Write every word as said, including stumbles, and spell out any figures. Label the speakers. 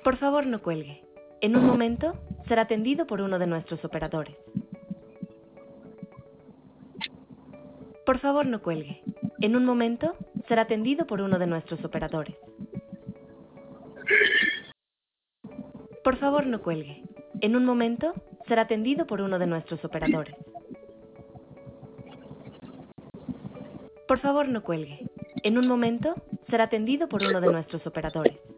Speaker 1: Por favor, no cuelgue. En un momento será atendido por uno de nuestros operadores. Por favor, no cuelgue. En un momento será atendido por uno de nuestros operadores. Por favor, no cuelgue. En un momento será atendido por uno de nuestros operadores. Por favor, no cuelgue. En un momento será atendido por uno de nuestros operadores.